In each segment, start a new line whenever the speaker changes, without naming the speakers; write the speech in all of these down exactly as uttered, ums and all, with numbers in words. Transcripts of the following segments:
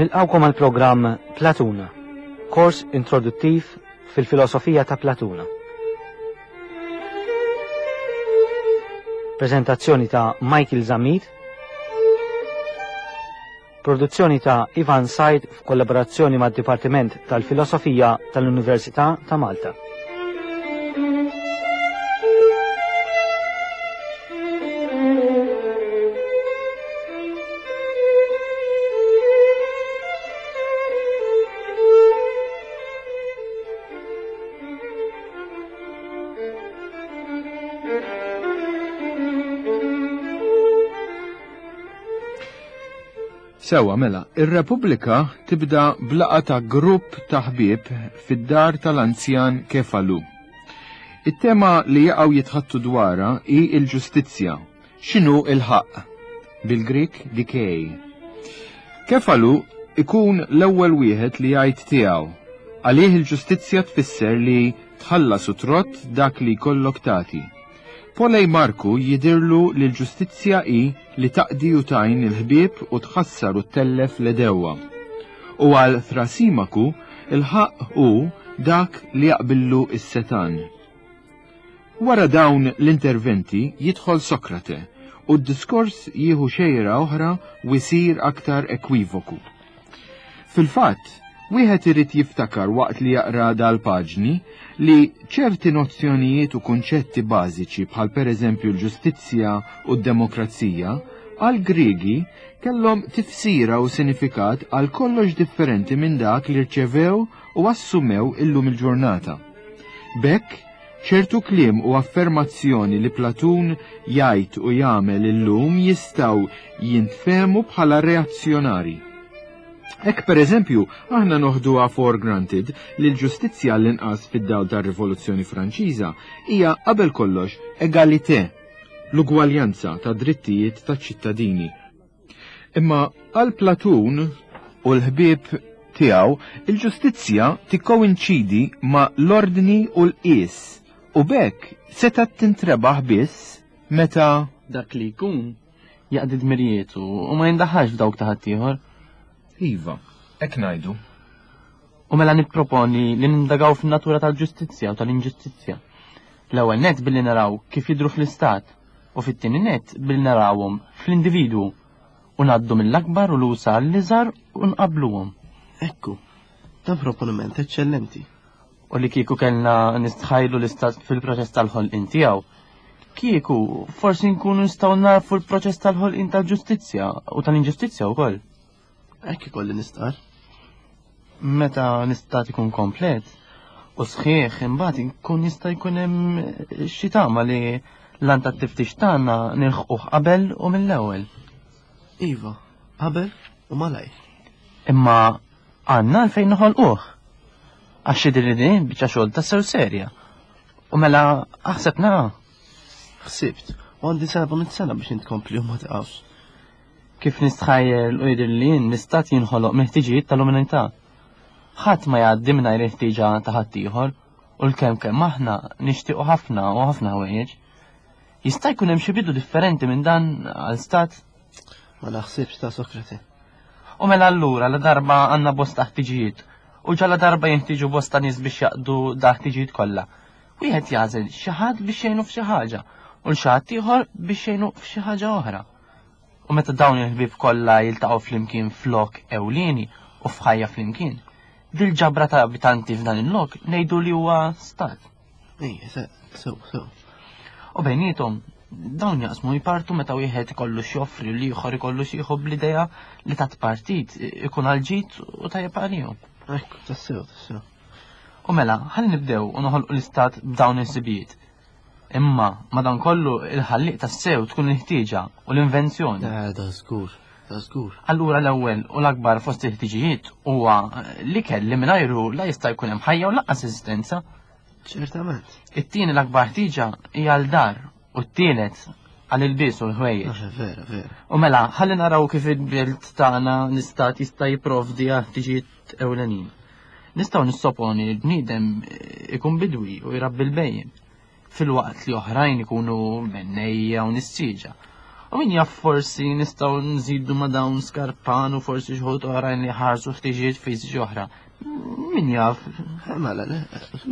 Nilqawkom għal programm Platuna, kors introduttiv fil-filosofija ta' Platuna. Prezentazzjoni ta' Michael Zamid, produzzjoni ta' Ivan Said f'kollaborazzjoni mad Dipartiment tal-Filosofija tal-Università ta' Malta.
Sewa mela, ir-Repubblika tibda blaqa ta' grupp ta' ħbieb fid-dar tal-anzjan Kefalu. It-tema li jaqgħu jitħattu dwarha hi l-ġustizzja. X'inhu l-ħaq? Bil-Grik dikej. Kefalu ikun l-ewwel wieħed li jgħid tiegħu. Għalih il-ġustizzja tfisser li tħallas u trott dak li jkollok tagħti. Polej Marku jidirlu li l-ġustizzja hi li taqdi u tajn il-ħbieb u tħassar u tellef l-edewwa. U għal Thrasimaku il-ħaq hu dak li jaqbillu is-setan. Wara dawn l-interventi jidħol Sokrate u d-diskors jieħu xejra oħra u jsir aktar ekwivoku. Fil-fatt, wieħed irid jiftakar waqt li jaqra dal-paġni li ċerti nozzjonijiet u kunċetti bażiċi bħal pereżempju l-ġustizzja u d-demokrazija għal Griegi kellhom tifsira u sinifikat għal kollox differenti minn dak li rċevew u assumew illum il-ġurnata. Bekk, ċertu kliem u affermazzjoni li Platun jgħid u jagħmel illum jistgħu jintfehmu bħala reazzjonari. Ek per eżempju, aħna noħduha for granted li l-ġustizzja l-inqas fid-dawl tar-Rivoluzzjoni Franċiża hija qabel kollox egalité, l-ugwaljanza ta' drittijiet taċ-ċittadini. Imma għal Platun u l-ħbieb tiegħu il-ġustizzja tikkoinċidi ma' l-ordni u l-qies u bekk seta' tintrebaħ biss meta
dak li jkun jaqdi dmirietu u ma jindaħħax f'dawk ta' ħaddieħor.
Iva, ek ngħidu.
U mela nipproponi li nindagaw fin-natura tal-ġustizzja u tal-inġustizzja. L-ewwel nett billi naraw kif jidhru fl-istat u fit-tieni nett billi narawhom fl-individwu u ngħaddu mill-akbar u l-usa l-iżgħar u nqabbluhom.
Ekku, dan proponiment eċċellenti.
U li kieku kellna nistħajlu l-istat fil-proċess tal-ħolqien tiegħu, kieku forsi nkunu nistgħu narfu l-proċess tal-ħolqien tal-ġustizzja u tal-inġustizzja wkoll.
Ekk ikolli nistar.
Meta nistat ikun komplet u sħiħ imbagħad ikun jista' jkun hemm xi tama li l-ant tat-tiftix tagħna nilħquh qabel u mill-ewwel.
Iva, qabel u malaj.
Imma għandna għalfejn noħolquh. Għax jidhirli din biċċa xogħol tassew serja. U mela aħsebna.
Ħsibt, u għandi seba' sena biex intkompli u ma tiqgħux.
Kif nistħajjel u jidher li l-istat jinħoloq meħtieġijiet tal-umanità. Ħadd ma jgħaddi mingħajr il-ħtieġa ta' ħadd ieħor u l-kemm kemm aħna nixtiequ ħafna u ħafna ħwejjeġ. Jista' jkun hemm xi bidu differenti minn dan għal stat?
Ma naħsibx ta' Sokrate.
U mela allura la darba għandna bosta ħtiġijiet u ġala darba jintiġu bosta nies biex jaqdu da ħtiġijiet kollha. Wieħed jagħżel xi ħadd biex jgħinu f'xi ħaġa u l xi ħadd ieħor biex jgħinu f'xi ħaġa oħra. U meta dawn il-ħbieb kollha jiltaqgħu flimkien flok ewlieni u f'ħajja flimkien, dil-ġabra ta' abitanti f'dan il-lok ngħidu li huwa stat.
Ejja, sew, sew.
U bejniethom dawn jaqsmu jpartu meta wieħed ikollu xi joffri u li ieħor ikollu xi jieħu bl-idea li tat partit ikun għal-ġid u tajjeb għalihom.
Ekku, tassew, tassew.
U mela, ħalli nibdew u noħolqu l-istat b'dawn is-sibijiet. Imma madankollu il-ħalliq tas-sew tkun il-ħtieġa u l-invenzjoni.
Da, da żgur, da żgur.
Allura l-ewwel u l-akbar fost il-ħtiġijiet huwa li kelli mingħajru la jista' jkun hemm ħajja u laqqas eżistenza.
Ċertament.
It-tieni l-akbar ħtieġa hija l-dar u t-tielet għal il-bies u l-ħwejjeġ.
Vera, vera.
U mela ħalli naraw kif il-bilt tagħna l-istat jista' jipprovdi ħtiġijiet ewlenin. Nistgħu nissoponi li l-bniedem ikun bidwi u jrabbi l-bejjem. Fil-waqt li oħrajn ikunu mennejja u nissiġa. U min jaff forsi nistgħu nżidu ma' dawn skarpan u forsi xħut oħrajn li ħarsu ħtiġijiet fiżiċi oħra. Min jaff?
Mela, le,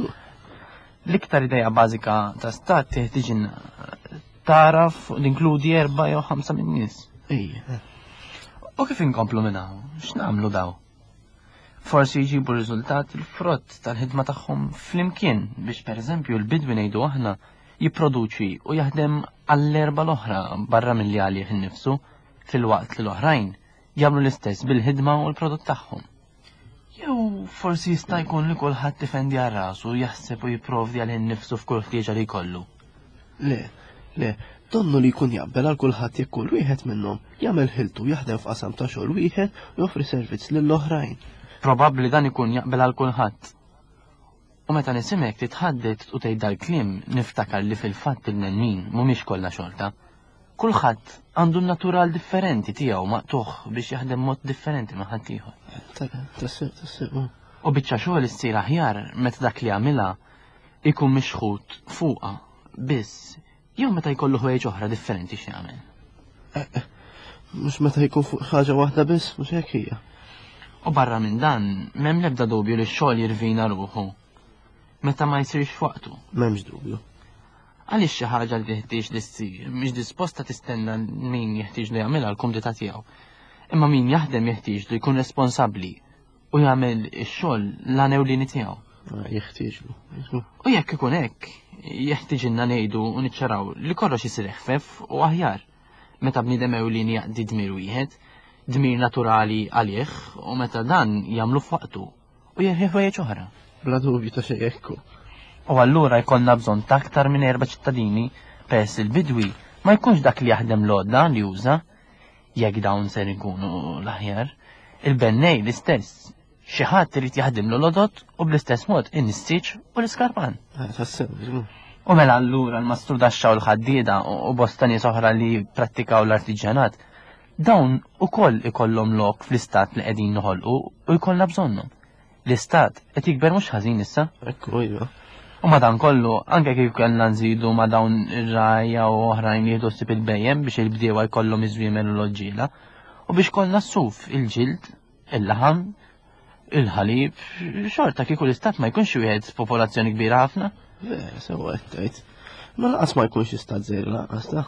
L-iktar ideja bażika ta' stat teħtieġin taraf l-inkludi erba' jew ħamsa min nies.
ejja.
U kif inkomplu minn hawn? X'nagħmlu daw? Forsi jġibu riżultat il-frott tal-ħidma tagħhom flimkien biex pereżempju l-bidwi ngħidu aħna jipproduċi u jaħdem għall-erba l-oħra barra mill-li għalih innifsu fil-waqt li l-oħrajn jagħmlu l-istess bil-ħidma u l-prodott tagħhom. Jew forsi jista' jkun li kulħadd tifendi għal rasu jaħseb u jipprovdi għal innifsu f'kull ħtieġa li jkollu.
Le, le, donnu li jkun jabbel għal kulħadd jekk kull wieħed minnhom jagħmel ħiltu jaħdem f'qasam ta' xogħol wieħed u joffri servizz lill-oħrajn.
Probabbli dan ikun jaqbel għal kulħadd. U meta nisimek titħaddet u tgħid dal-kliem niftakar li fil-fatt il-nennin mhumiex kollha xorta. Kulħadd għandu natural differenti tiegħu maqtuħ biex jaħdem mod differenti ma' ħadd ieħor.
Tassew, tassew.
U biċċa xogħol issir aħjar meta dak li għamilha ikun mixħut fuqha biss jew meta jkollu ħwejjeġ oħra differenti x'jagħmel.
Mhux meta jkun fuq ħaġa waħda biss, mhux hekk hija.
U barra minn dan m'hemm l-ebda dubju li x-xogħol jirvina ruħu meta ma jsirx waqtu.
M'hemmx dubju.
Għaliex xi ħaġa li teħtieġ li ssir mhix disposta tistenna min jeħtieġ li jagħmilha l-kumdità tiegħu. Imma min jaħdem jeħtieġ li jkun responsabbli u jagħmel ix-xogħol l-għanewlieni tiegħu.
Jeħtieġlu.
U jekk ikun hekk, jeħtieġilna ngħidu u niċċaraw li kollox isir ħfef u aħjar meta bniedem ewlieni jaqdi dmir wieħed, dmir naturali għalih u meta dan jagħmlu f'waqtu u jerħi ħwejjeġ oħra.
Bla dubju ta' xejn hekk.
U allura jkollna bżonn ta' aktar minn erba' ċittadini pers il-bidwi ma jkunx dak li jaħdem l-għodda li juża jekk dawn ser ikunu l-aħjar. Il-bennej l-istess. Xi ħadd irid jaħdem l-odot u bl-istess mod in-nissiġ u l-iskarpan.
Tassew.
U mela allura l-mastru daxxa u l-ħaddieda u bosta nies oħra li prattikaw l-artiġanat dawn ukoll ikollhom lok fl-istat li qegħdin noħolqu u jkollna bżonnhom. L-istat qed jikber mhux ħażin issa.
Ekku ejja.
U madankollu anke kif kellna nżidu ma' dawn ir-rajja u oħrajn li jieħdu ssib il-bejjem biex il-bdiewa jkollhom iżwiemel u l-oġġiela u biex kollna s-suf il-ġild, il-laħam, il-ħalib, xorta kieku l-istat ma jkunx wieħed popolazzjoni kbira ħafna.
Le, sewa qed tgħid. Ma laqas ma jkunx istat żejr laqas ta'.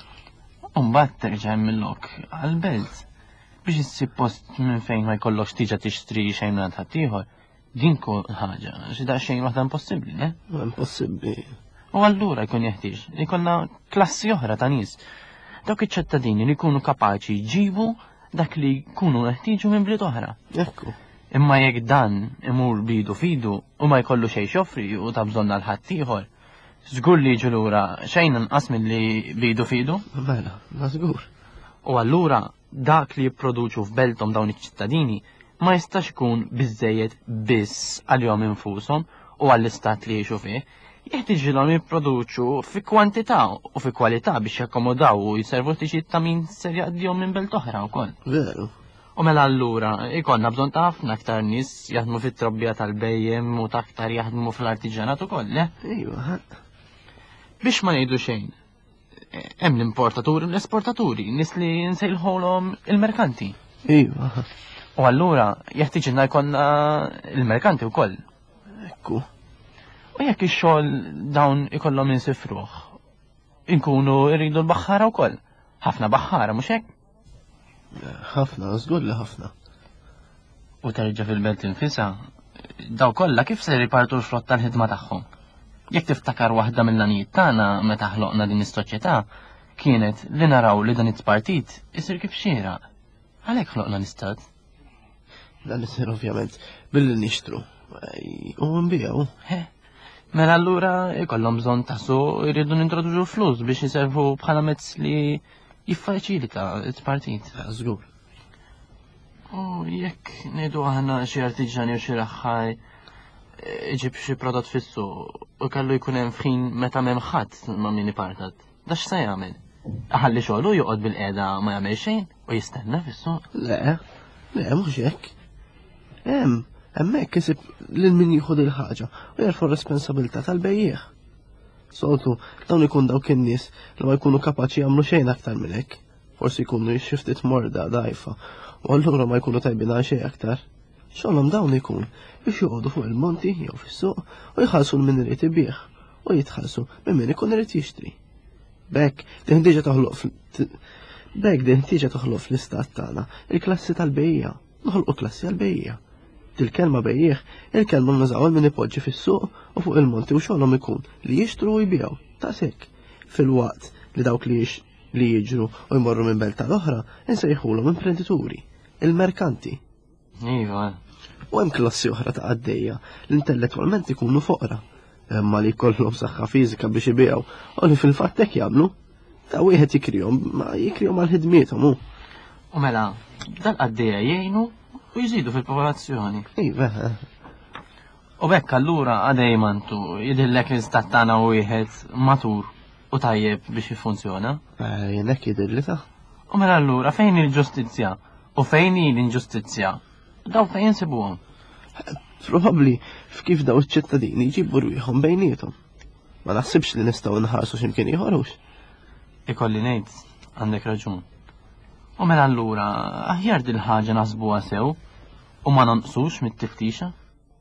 U mbagħad terġa' mill-lok għall-belt biex issib post minn fejn ma jkollokx tiġa tixtri xejn minn ħadd ieħor. Din tkun ħaġa xi daqsxejn waħda impossibbli, le?
Impossibbli.
U allura jkun jeħtieġ li jkollna klassi oħra ta' nies. Dawk iċ-ċittadini li jkunu kapaċi jġibu dak li jkunu neħtieġu minn bliet oħra.
Ekku.
Imma jekk dan imur bidu fidu u ma jkollu xejn xofri u ta' bżonna l-ħadd ieħor, żgur li jiġu lura xejn inqas milli bidu fidu?
Mela, ma żgur.
U allura dak li jipproduċu f'belthom dawn iċ-ċittadini ma jistax ikun biżejjed biss għalihom infushom u għall-istat li jgħixu fih, jeħtieġilhom jipproduċu fi kwantità u fi kwalità biex jakkomodaw u jservu tiġi ta' min ser jaqdihom minn belt oħra wkoll.
Veru.
U mela allura ikollna bżonn ta' ħafna aktar nies jaħdmu fit-trobbija tal-bejjem u ta' aktar jaħdmu fl-artiġanat ukoll, le?
Ejwa.
Biex ma ngħidu xejn. Hemm l-importaturi u l-esportaturi, nies li nsejħulhom il-merkanti.
Ejwa.
U allura jeħtieġilna jkollna il-merkanti wkoll.
Ekku.
U jekk ix-xogħol dawn ikollhom insifruh, inkunu rridu l-baħħara wkoll. Ħafna baħħara mhux hekk?
Ħafna, żgur li ħafna.
U terġa' fil-belt infisa, daw kollha kif se jripartu l-frott tal-ħidma tagħhom. Jekk tiftakar waħda mill-għanijiet tagħna meta ħloqna din is-soċjetà kienet li naraw li dan it-partit isir kif xieraq. Għalhekk ħloqna l-istat.
Dan isir ovvjament billi nixtru. U nbijaw.
He, mela allura ikollhom bżonn tasu jridu nintroduġu flus biex jiservu bħala mezz li jiffaċilita t-partit.
Żgur.
U jekk ngħidu aħna xi artiġani u xi raħħaj iġib xi prodott fissu u kellu jkun hemm fħin meta m'hemm ħadd ma' min ipartat. Da x'se jagħmel? Aħalli xogħlu joqgħod bil-qiegħda ma jagħmel xejn u jistenna fis-suq.
Le, le mhux hekk. Hemm, hemmhekk isib lil min jieħu il-ħaġa u jerfu r-responsabilità tal-bejjieħ. Soltu, dawn ikun dawk in-nies li ma jkunu kapaċi jagħmlu xejn aktar minn hekk. Forsi jkunu xiftit morda dajfa, u allura ma jkunu tajbin għal xejn aktar. Xogħolhom dawn ikun biex joqogħdu fuq il-monti jew fis-suq u jħallsu minn irid ibih u jitħallsu minn min ikun irid jixtri. Bekk din diġà toħloq Bekk din tiġa toħloq fl-istat tagħna il-klassi tal-bejja, noħolqu klassi għall-bejja. Dil-kelma bejjieħ, il-kelma nużaw min ipoġġi fis-suq u fuq il-monti u xogħolhom ikun li jixtru u jbiegħu ta' sekk. Fil-waqt li dawk li li jiġru u jmorru minn belt tal-oħra insejħulhom imprendituri, il-merkanti.
Iva.
U hemm klassi oħra ta' għaddejja li intellettwalment ikunu foqra, imma li jkollhom saħħa fiżika biex ibigħu u li fil-fatt hekk jagħmlu. Ta' wieħed jikrihom, ma jikrihom għal ħidmiethom hu.
U mela, dal-qaddejja jgħinu u jżidu fil-popolazzjoni.
Iva.
U bekk allura għadej mantu jidillek l-istat tagħna wieħed matur u tajjeb biex jiffunzjona.
Jien hekk jidilli ta'.
U mela allura fejn il-ġustizzja u fejn hi l-inġustizzja? Daw fejn insibuhom?
Probabbli f'kif daw iċ-ċittadini jġibu rwieħhom bejniethom. Ma naħsibx li nistgħu nħarsu x'imkien ieħorux.
Ikolli ngħid, għandek raġun. U mela allura aħjar dil ħaġa naħsbuha sew u ma nonqsux mit-tiftixa?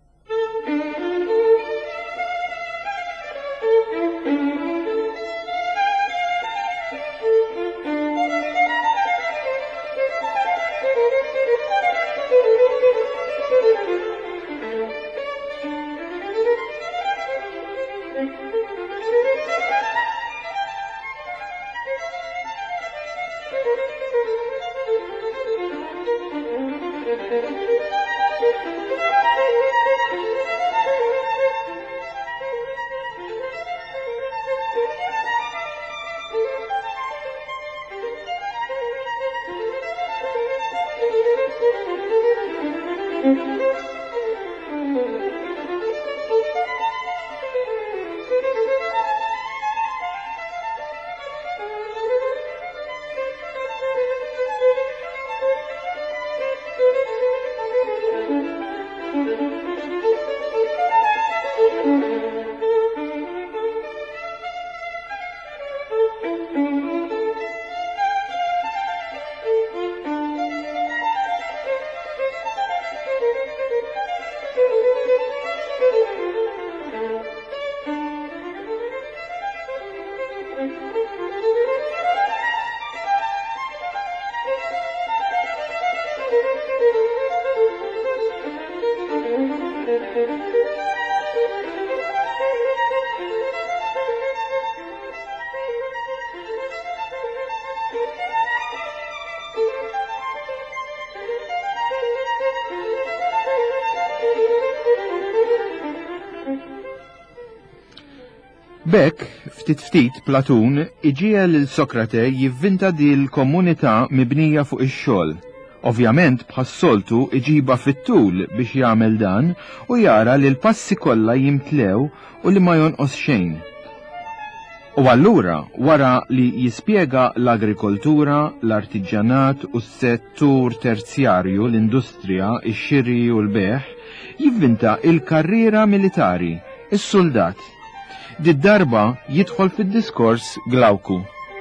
Bekk, ftit ftit Platun iġiel il-Sokrate jivvinta di l-komunità mibnija fuq ix-xogħol. Ovvjament bħas-soltu iġiba fit-tul biex jagħmel dan u jara li l-passi kollha jimtlew u li ma jonqos xejn. U allura wara li jispjega l-agrikoltura, l-artiġjanat u s-settur terzjarju, l-industrija, ix-xiri u l-beħ, jivvinta il-karriera militari, is-soldat. Did-darba jidħol fid-diskors Glauku.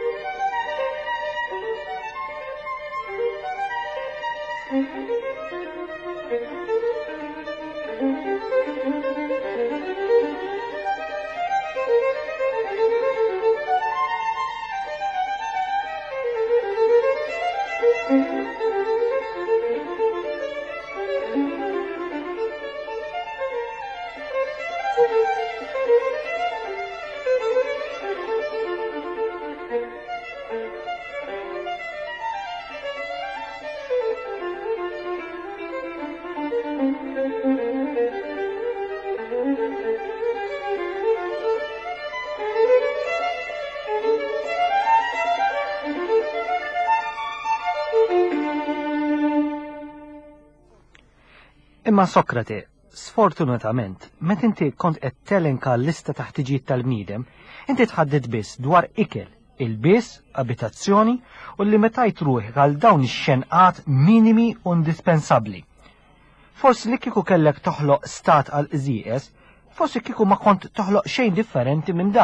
Imma Sokrate, sfortunatament, meta inti kont qed telenka lista ta' ħtiġijiet tal-bniedem, inti tħaddid biss dwar ikel, il-biss, abitazzjoni u li meta jtruħ għal dawn ix-xenqat minimi u indispensabbli. Forsi li kieku kellek toħloq stat għal iżieqes, forsi kieku ma kont toħloq xejn differenti minn dan.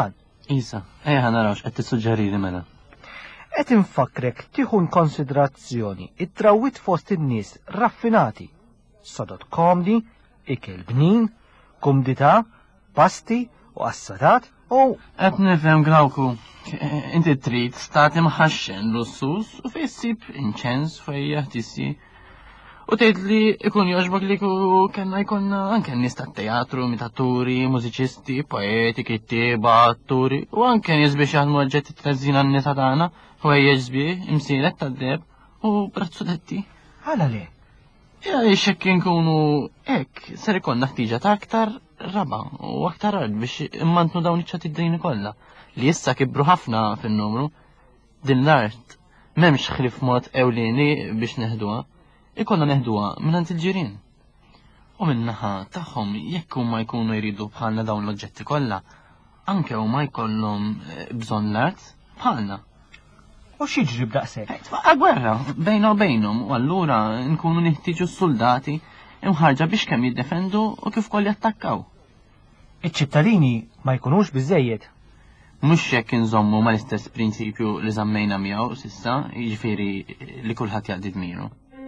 Isa, ejja narawx qed tissuġġerili mela.
Qed infakrek tieħu konsiderazzjoni it-trawwit fost in-nies raffinati, sodot komdi, ikel bnin, kumdità, pasti u assatat u
Qed nifhem Glauku. Inti trid stati mħaxxen lussus u fejn ssib inċens fejn jeħtissi. U tgħid li ikun jogħġbok li ku kellna jkollna anke nies tat-teatru, imitaturi, mużiċisti, poeti, kittieba, atturi u anke nies biex jaħdmu oġġetti tleżżin għan-nisa tagħna u ejjeġ sbieħ imsielet tad-deb u brazzuletti.
għala le.
Ja, xekk nkunu hekk ser ikollna ħtiġa ta' aktar raba u aktar art biex immantnu dawn iċ-ċatid-dejni kollha li issa kibru ħafna fin-numru. Din l-art m'hemmx ħlief mod ewlieni biex neħduha, ikollna neħduha mingħand il-ġirien. U min-naħa tagħhom jekk huma jkunu jridu bħalna dawn l-oġġetti kollha, anke huma jkollhom bżonn l-art bħalna.
U x'jiġri b'daqshekk?
Tfaqqa gwerra bejna u bejnhom u allura nkunu nieħtieġu s-soldati imħarġa biex kemm jiddefendu u kif koll jattakkaw.
Iċ-ċittadini ma jkunux biżejjed.
Mhux hekk inżommu mal-istess prinċipju li żammejna miegħu s'issa, jiġifieri li kulħadd jaqdi dmiru.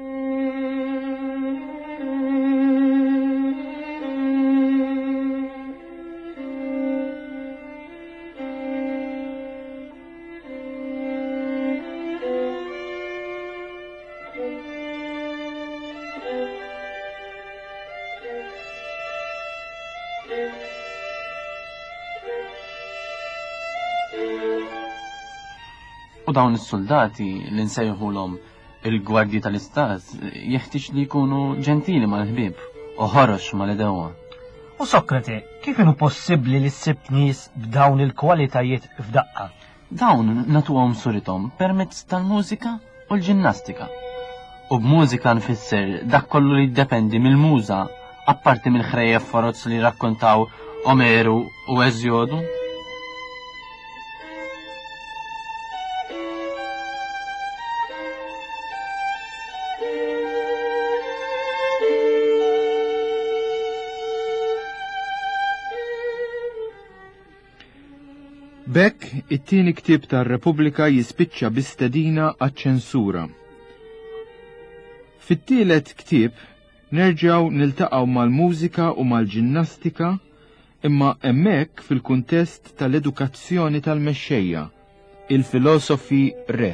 U dawn is-soldati li nsejħulhom il-gwardji tal-istat jeħtieġ li jkunu ġentili mal-ħbieb u ħorox mal-idewwa.
U Sokrate, kif inhu possibbli li ssib nies b'dawn il-kwalitajiet f'daqqa?
Dawn natuhom surithom permezz tal-mużika u l-ġinnastika. U b'mużika nfisser dak kollu li jiddependi mill-muża apparti mill-ħrejjef forozz li rakkontaw Omeru u Eżjodu.
Bekk it-tieni ktieb tar-Repubblika jispiċċa bistedina għaċ-ċensura. Fit-tielet ktieb nerġgħu niltaqgħu mal-mużika u mal-ġinnastika imma hemmhekk fil-kuntest tal-edukazzjoni tal-mexxejja, il-filosofi re.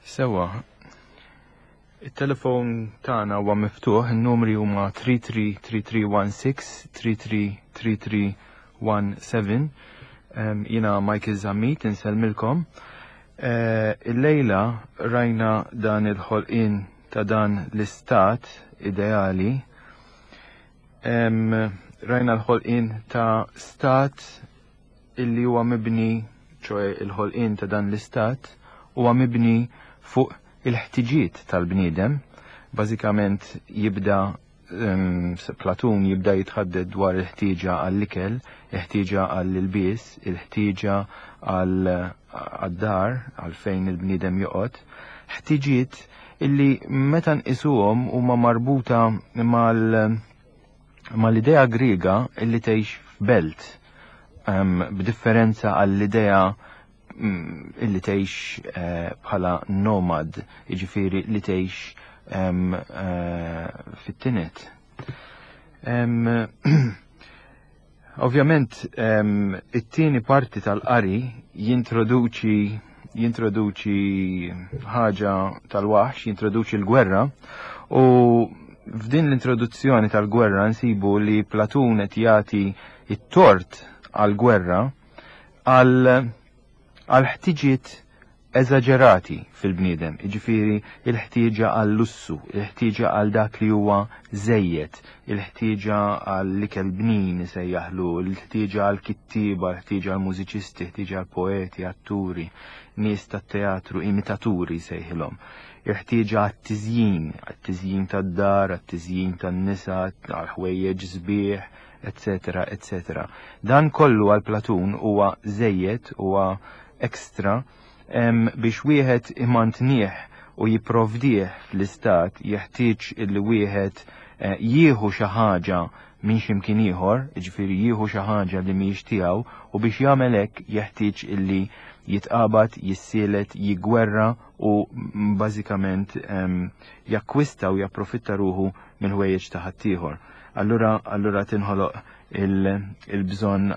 Sewa, il-telefon tana huwa miftuħ, il-numri huma three three three three one six, three three three three one seven. Um, jina Michael Zammit, inselmilkom. Uh, il-lejla rajna dan il-ħolqin ta' dan l-istat ideali. Um, rajna l-ħolqin ta' stat illi huwa mibni, ċoe il-ħolqin ta' dan l-istat, huwa mibni fuq il-ħtiġiet tal-bniedem. Bażikament jibda um, Platun jibda jitħadded dwar il-ħtieġa għall-ikel, il-ħtieġa għall-ilbies, il-ħtieġa għall-dar, għal-fejn il-bniedem joqgħod. ħtiġiet illi meta nqisuhom huma marbuta mal mal-idea Griega illi tgħix f'belt, um, b'differenza għall-idea illi tgħix bħala uh, nomad, jiġifieri li tgħix um, uh, fit-tinet. Um, Ovvjament, um, it-tieni parti tal-qari jintroduċi jintroduċi ħaġa tal-waħx, jintroduċi l-gwerra, u f'din l-introduzzjoni tal-gwerra nsibu li Platun qed jagħti it-tort għall-gwerra għal għal ħtiġiet eżaġerati fil-bniedem, jiġifieri il-ħtieġa għall-lussu, il-ħtieġa għal dak li huwa żejjed, il-ħtieġa għall-ikel bnin isejjaħlu, il-ħtieġa għall-kittiba, il-ħtieġa għall-mużiċisti, il-ħtieġa għall-poeti, atturi, nies tat-teatru, imitaturi sejħilhom, il-ħtieġa għat-tiżjin, għat-tiżjin tad-dar, għat-tiżjin tan-nisa, għall-ħwejjeġ sbieħ, eccetera, eccetera. Dan kollu għal Platun huwa żejjed, huwa ekstra, um, biex wieħed imantnieh u jipprovdih fl-istat jeħtieġ illi wieħed uh, jieħu xi ħaġa minn x'imkien ieħor, jiġifieri jieħu xi ħaġa li mhijiex tiegħu, u biex jagħmel hekk jeħtieġ illi jitqabad, jissielet, jiggwerra u bażikament um, jakkwista u japprofitta ruħu minn ħwejjeġ ta' ħaddieħor. Allura, allura tinħoloq il-bżonn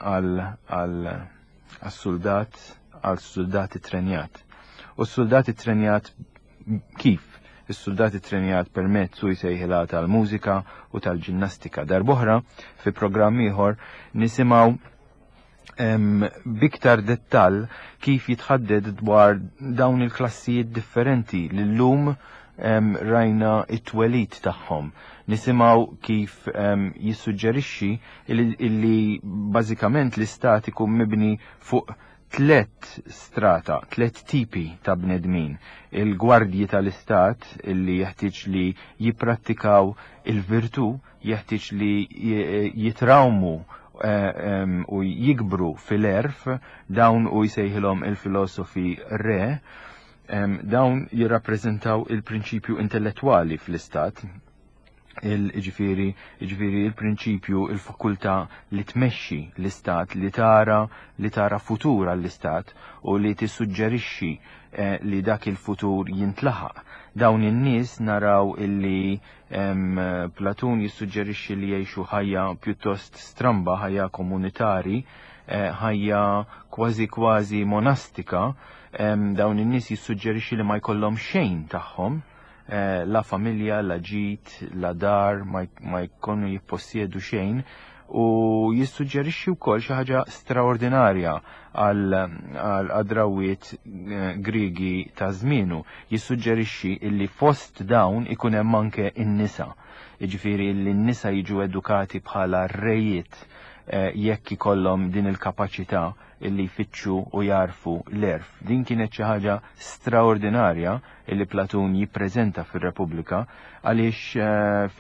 għal-soldat, għal-soldati trenjat. U s-soldati trenjat kif? Is-soldati trenjat permezz u jsejħilha tal-mużika u tal-ġinnastika. Darbohra, fi programm ieħor nisimgħu um, biktar dettall kif jitħadded dwar dawn il-klassijiet differenti li llum um, rajna it-twelid tagħhom. Nisimaw kif um, jissuġġerixxi illi, illi bażikament l-istat ikun mibni fuq tlet strata, tlet tipi ta' bnedmin. Il-gwardji tal-istat illi jeħtieġ li jipprattikaw il-virtu, jeħtieġ li jitrawmu uh, um, u jikbru fil-erf, dawn u jsejħilhom il-filosofi re, um, dawn jirrappreżentaw il-prinċipju intellettwali fl-istat, il-ġifiri, ġifiri il-prinċipju, il-fakulta li tmexxi l-istat, li tara, li tara futur għall-istat u li tissuġġerixxi eh, li dak il-futur jintlaħaq. Dawn in-nies naraw illi em, Platun jissuġġerixxi li jgħixu ħajja pjuttost stramba, ħajja komunitari, eh, ħajja kważi kważi monastika. Em, dawn in-nies jissuġġerixxi li ma jkollhom xejn tagħhom, la familja, la ġit, la dar, ma jkunu jippossiedu xejn, u jissuġġerixxi wkoll xi ħaġa straordinarja għal adrawiet Griegi ta' żmienu. Jissuġġerixxi illi fost dawn ikun hemm anke in-nisa. Jiġifieri li n-nisa jiġu edukati bħala rejiet jekk ikollhom din il-kapaċità illi jfittxu u jarfu l-erf. Din kienet xi ħaġa straordinarja illi Platun jippreżenta fir-Repubblika għaliex uh,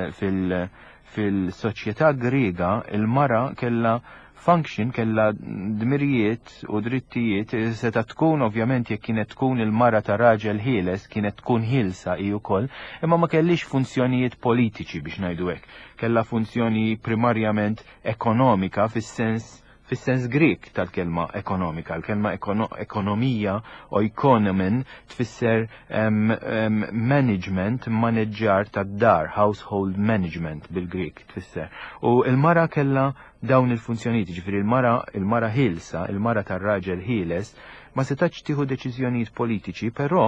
fil-soċjetà fil, fil Griega il-mara kellha function, kellha dmirijiet u drittijiet. Seta tkun ovvjament jekk kienet tkun il-mara ta' raġel ħieles kienet tkun ħilsa hi wkoll, imma ma kellix funzjonijiet politiċi biex ngħidu hekk. Kellha funzjoni primarjament ekonomika fis-sens fis-sens Grik tal-kelma ekonomika. L-kelma ekono ekonomija u economen tfisser um, um, management, maneġġar tad-dar, household management bil-Grik tfisser. U il-mara kella dawn il-funzjonijiet, ġifieri il-mara il-mara ħilsa, il-mara tar-raġel ħieles, ma setax tieħu deċiżjonijiet politiċi, però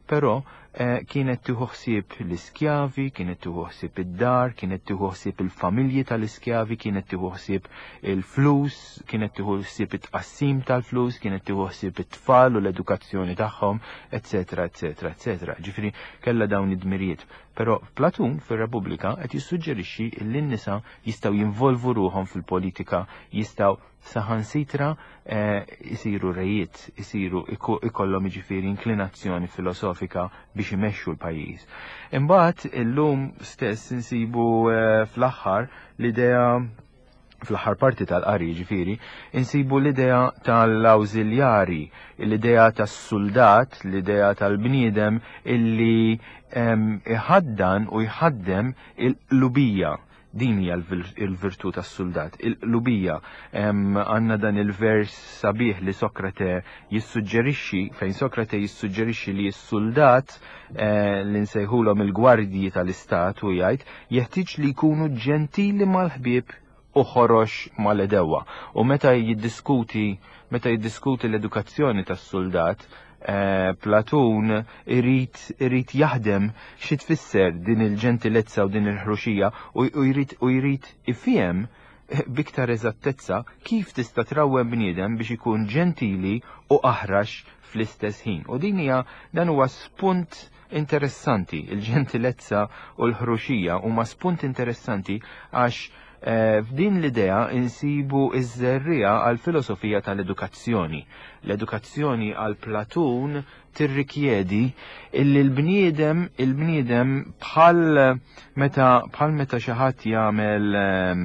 però eh, kienet tieħu ħsieb l-iskjavi, kienet tieħu ħsieb id-dar, kienet tieħu ħsieb il-familji tal-iskjavi, kienet tieħu ħsieb il-flus, kienet tieħu ħsieb it-tqassim tal-flus, kienet tieħu ħsieb it-tfal u l-edukazzjoni tagħhom, eċetera, eċetera, eċetera. Ġifieri kellha dawn id-dmirijiet. Però Platun fir-Repubblika qed jissuġġerixxi li n-nisa jistgħu jinvolvu ruhom fil-politika, jistgħu saħansitra isiru eh, rejiet, isiru ikollhom jiġifieri inklinazzjoni filosofika biex imexxu l-pajjiż. Imbagħad illum stess insibu eh, fl-aħħar l-idea fl-aħħar parti tal-qari ġifieri, insibu l-idea tal-awżiljari, l-idea tas-soldat, l-idea tal-bniedem illi iħaddan u jħaddem il-qlubija. Din hija l-virtù tas-soldat, il-qlubija. Għandna dan il-vers sabiħ li Sokrate jissuġġerixxi, fejn Sokrate jissuġġerixxi li s-soldat li nsejħulhom il-gwardji tal-istat u jgħid jeħtieġ li jkunu ġentili mal-ħbieb u ħorox mal-edewa. U meta jiddiskuti meta jiddiskuti l-edukazzjoni tas-soldat, eh, Platun irid irid jaħdem xi tfisser din il-ġentilezza u din il-ħruxija u jrid u jrid ifhem biktar eżattezza kif tista' trawwem bniedem biex ikun ġentili u aħrax fl-istess ħin. U din hija dan huwa spunt interessanti, il-ġentilezza u l-ħruxija huma spunt interessanti għax f'din l-idea insibu iż-żerrija għal filosofija tal-edukazzjoni. L-edukazzjoni għal Platun tirrikjedi illi l-bniedem il-bniedem bħal meta bħal meta xi ħadd jagħmel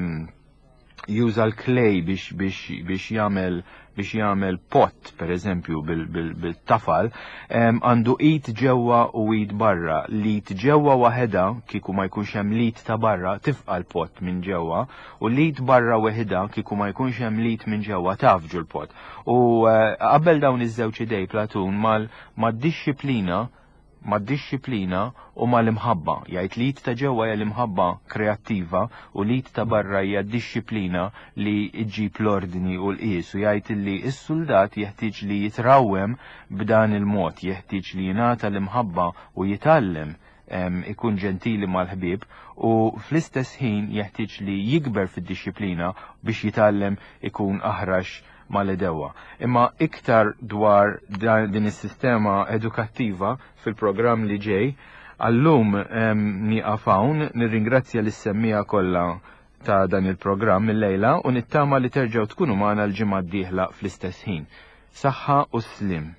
juża l-klej biex biex biex jagħmel biex jagħmel pot, per eżempju, bil-tafal, għandu id ġewwa u id barra. Id ġewwa waħedha, kieku ma jkunx hemm lid ta' barra, tifqa' l-pot minn ġewwa, u lid barra waħedha, kieku ma jkunx hemm lid minn ġewwa tafġu l-pot. U qabel dawn iż-żewġ idej Platun mad-dixxiplina mad-dixxiplina u mal-imħabba. Jgħid lid ta' ġewwa hija l-imħabba kreattiva u lid ta' barra hija d-dixxiplina li ġġib l-ordni u l-qies. U jgħid li s-soldat jeħtieġ li jitrawwem b'dan il-mod, jeħtieġ li jingħata l-imħabba u jitgħallem ikun ġentili mal-ħbieb u fl-istess ħin jeħtieġ li jikber fid-dixxiplina biex jitgħallem ikun aħrax mal-edewa. Imma iktar dwar din is-sistema edukattiva fil-programm li ġej, għallum nieqaf hawn nirringrazzja lis-semmija kollha ta' dan il-programm il-lejla u nittama li terġgħu tkunu magħna l-ġimgħa d-dieħla fl-istess ħin. Saħħa u slim.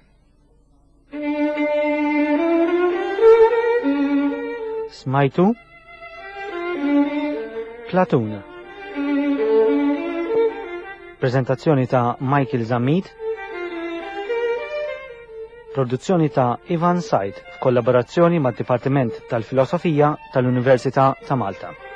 Smajtu? Platun. Prezentazzjoni ta' Michael Zammit. Produzzjoni ta' Ivan Said f'kollaborazzjoni mad-Dipartiment tal-Filosofija tal-Università ta' Malta.